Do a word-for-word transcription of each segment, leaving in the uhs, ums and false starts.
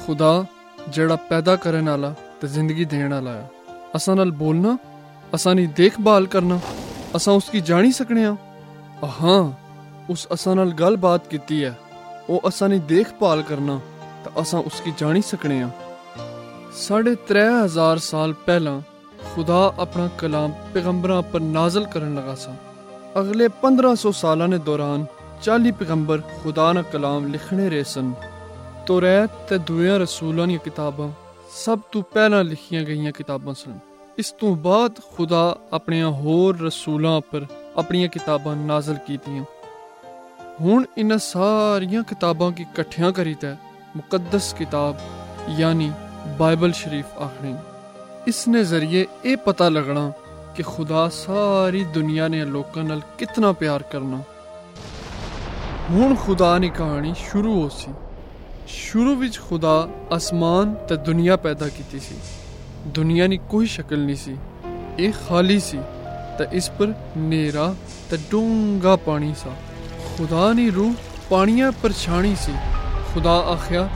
खुदा ਜਿਹੜਾ ਪੈਦਾ ਕਰਨ ਵਾਲਾ ਤੇ ਜ਼ਿੰਦਗੀ ਦੇਣ ਵਾਲਾ ਆ, ਅਸਾਂ ਨਾਲ ਬੋਲਣਾ, ਅਸਾਂ ਦੀ ਦੇਖਭਾਲ ਕਰਨਾ, ਅਸਾਂ ਉਸकी ਜਾਣੀ ਸਕਣੇ ਆ। ਹਾਂ, ਉਸ ਅਸਾਂ ਨਾਲ ਗੱਲਬਾਤ ਕੀਤੀ ਹੈ, ਉਹ ਅਸਾਂ ਦੀ ਦੇਖਭਾਲ ਕਰਨਾ ਤਾਂ ਅਸਾਂ ਉਸकी ਜਾਣੀ ਸਕਣੇ ਆ। ਸਾਢੇ त्रै ਹਜ਼ਾਰ ਸਾਲ ਪਹਿਲਾਂ खुदा अपना कलाम पैगंबरां पर नाजल करन लगा सा। अगले पंद्रह सौ सालां दे दौरान चाली पैगंबर खुदा ना कलाम लिखने रहे सन। तौरात ते दूए रसूलां दी किताबां सब तो पहला लिखियां गईयां किताबां सन। इस तो बाद खुदा अपने होर रसूलां पर अपनियां किताबां नाजल कीतियां। हुण इन्हां सारियां किताबां की कट्ठियां करी ते मुकद्दस किताब यानी बाइबल शरीफ आखने। इसने जरिए ये पता लगना कि खुदा सारी दुनिया ने लोगों नाल कितना प्यार करना। हुण खुदा दी कहानी शुरू हो सी। शुरू विच खुदा आसमान ते दुनिया पैदा कीती सी। दुनिया दी कोई शक्ल नहीं सी, ये खाली सी ते इस पर नेरा ते डूंगा पानी सा। खुदा दी रूह पानिया पर छाणी सी। खुदा आख्या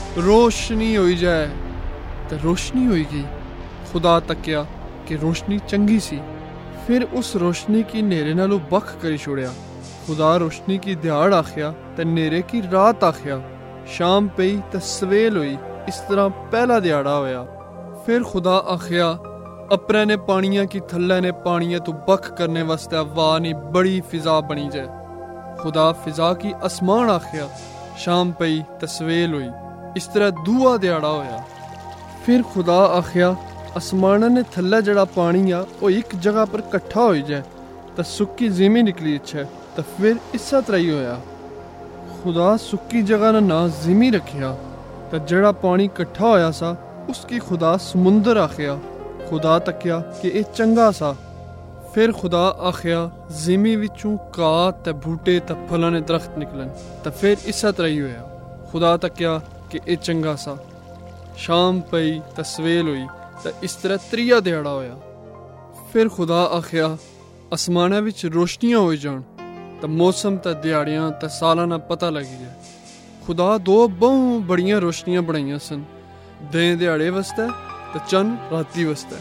रोशनी होई जाए ते रोशनी होई गई। खुदा तक्या कि रोशनी चंगी सी, फिर उस रोशनी की नेरे नालों बख करी छोड़िया। खुदा रोशनी की दिहाड़ आख्या ते नेरे की रात आख्या। शाम पई ते सवेल हुई, इस तरह पहला दिहाड़ा होया। फिर खुदा आख्या अपने ने पानिया की थल्ले ने पानिया तो बख करने वास्ते हवा नी बड़ी फिजा बनी जाए। खुदा फिजा की आसमान आख्या। शाम पई ते सवेल हुई, इस तरह दूआ दिहाड़ा होया। फिर खुदा आख्या आसमाना ने थल्ले जड़ा पानी आ वो एक जगह पर कट्ठा हो जाए तो सुक्की ज़मीन निकली अच्छे। तो फिर इसा तरह ही होया। खुदा सुक्की जगह ना ना ज़मीन रखिया तो जड़ा पानी कट्ठा होया सा उसकी खुदा समुंदर आखिया। खुदा तक्या कि ये चंगा सा। फिर खुदा आखिया ज़मीन विचों घाह ते बूटे ते फलां दे दरख्त निकलन। तो फिर इसा तरह ही होया। खुदा तक्या कि ये चंगा सा। शाम पई ते सवेल हुई, तो इस तरह त्रीया दिहाड़ा होया। फिर खुदा आख्या आसमाना विच रोशनियां हो जान तो मौसम ते दिहाड़ियां ते सालां दा पता लगी जाए। खुदा दो बहुत बड़ियां रोशनियां बनाइयां सन, दिन दिहाड़े वास्ते ते चंद राती वास्ते।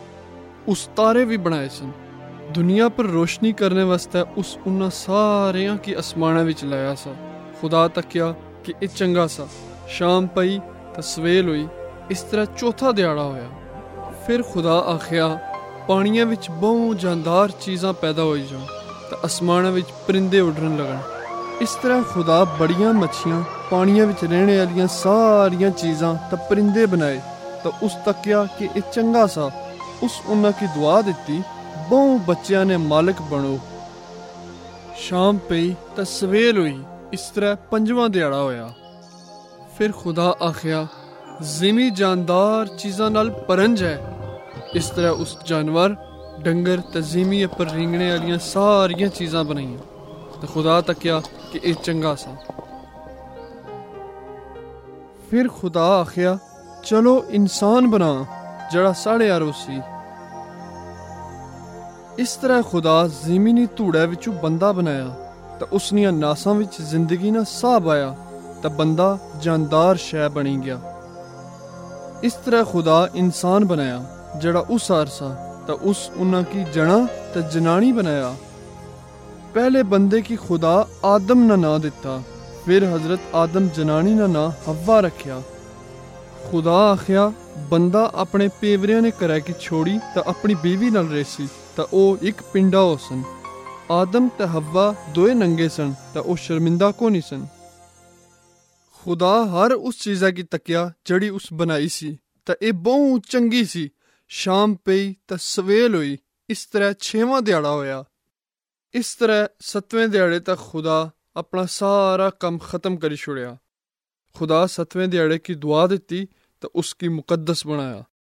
उस तारे भी बनाए सन दुनिया पर रोशनी करने वास्ते। उस उन्हां सारियां की आसमाना विच लाया सा। खुदा तक्या कि ये चंगा सा। शाम पई ते सवेल हुई, इस तरह चौथा दिहाड़ा होया। फिर खुदा आख्या पानिया विच बहुत जानदार चीज़ां पैदा हो जान तो आसमाना विच परिंदे उड़न लगन। इस तरह खुदा बड़ियां मच्छियां पानिया विच रहने वालियां सारियां चीज़ां तो परिंदे बनाए। तो उस तक्या कि ये चंगा सा। उस उन्हां की दुआ दिती बहुत बच्चियां ने मालिक बनो। शाम पई तो सवेल हुई, इस तरह पंजवां दिहाड़ा होया। फिर खुदा आख्या ज़मीन जानदार चीज़ां नाल परंज है। इस तरह उस जानवर डंगर ते ज़मीन पर रींगने वालियां सारियां चीज़ां बनाइयां। तो खुदा तक्या कि ये चंगा सा। फिर खुदा आख्या चलो इंसान बना जड़ा साढ़े आरो सी। इस तरह खुदा ज़मीनी धूड़े विचों बंदा बनाया तो उसनियां नासां विच जिंदगी ना साह पाया तो बंदा जानदार शै बनी गया। इस तरह खुदा इंसान बनाया जड़ा उस आरसा तो उस उन्हां की जना ते जनानी बनाया। पहले बंदे की खुदा आदम ना ना दिता, फिर हजरत आदम जनानी ना ना हव्वा रखिया। खुदा आख्या बंदा अपने पेवरिया ने करे की छोड़ी तो अपनी बीवी नाल रेसी तो ओ एक पिंडा हो सन। आदम ते हव्वा दोए नंगे सन तो ओ शर्मिंदा को नहीं सन। खुदा हर उस चीज़ा की तकिया जड़ी उस बनाई सी तो ये बहुत चंगी सी। शाम पई तो सवेल हुई, इस तरह छेवां दिहाड़ा होया। इस तरह सतवें दिहाड़े तक खुदा अपना सारा काम खत्म करी छोड़िया। खुदा सतवें दिहाड़े की दुआ दिती तो उसकी मुकद्दस बनाया।